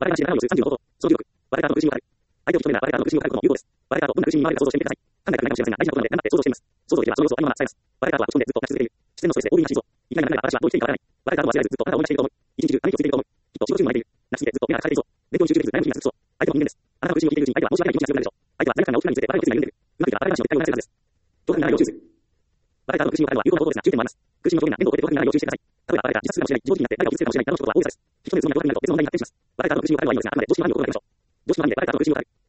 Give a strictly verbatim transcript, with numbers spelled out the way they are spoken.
バレカーの知恵のを数さんじゅうのこと、その重力、バレカーの空心を測る。相手を引き止めるならバレカーの空心を測ることの有効です。バレカーとどんな空心に見舞われるか想像してみてください。考えたくないかもしれませんが、大事なことなので頑張って想像してみます。想像できればその様子をありのまま伝えます。バレカーとはポジションでずっと立ち続けている。自然のストレスで大いにな心臓。一体何が私はどう生きていいかわからない。バレカーとは忘れられずずっとあなたを応援していると思う。一日中何かをついていると思う。きっと仕事中にも泣いている。ナスでずっと目が疲れていそう。勉強に集中できず悩む日が続くそう。相手も人間です。あなたの空心を聞いているうちに相手は申し訳ない気持ちが強くなるでしょう。相手は罪悪感が大きくなるにつれてバレを決意が緩んでいる。うまくいけばバレ話の撤回を促せるはずです。ドラフになら要注意する。バレカーの空心を測るのは有効な方法ですが、注意点もあります。空心の表現が限度を超えてドラフになら要注意してください。例えばバレが自殺するかもしれない、自暴自棄になって誰かを傷つけるかもしれないなどのことは大げさです。引き止めるつもりがドラフになると別の問題に発展します。バレカーの空心を測るのは良いですが、あくまで常識の範囲を超えることがあるでしょう。常識の範囲でバレカーの空心を測る。